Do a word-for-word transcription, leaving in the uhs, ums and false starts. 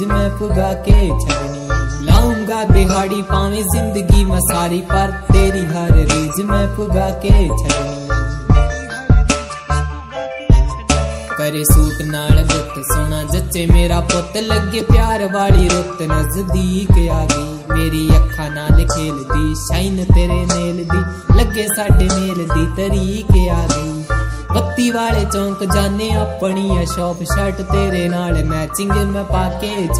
मैं पुगा के छड़नी लाऊंगा दिहाड़ी पावे जिंदगी में सारी पर तेरी हर रीज मैं पुगा के छड़नी करे सूट नाल गुत सोना जच्चे मेरा पुत लगे प्यार वाली रुत नजदीक आ गई मेरी अखा नाल खेल दी शाइन तेरे नेल दी लगे साडे मेल दी तरीक आ गई बत्ती वाले चौंक जाने अपनी शॉप शर्ट तेरे नाल मैचिंग मैं पाके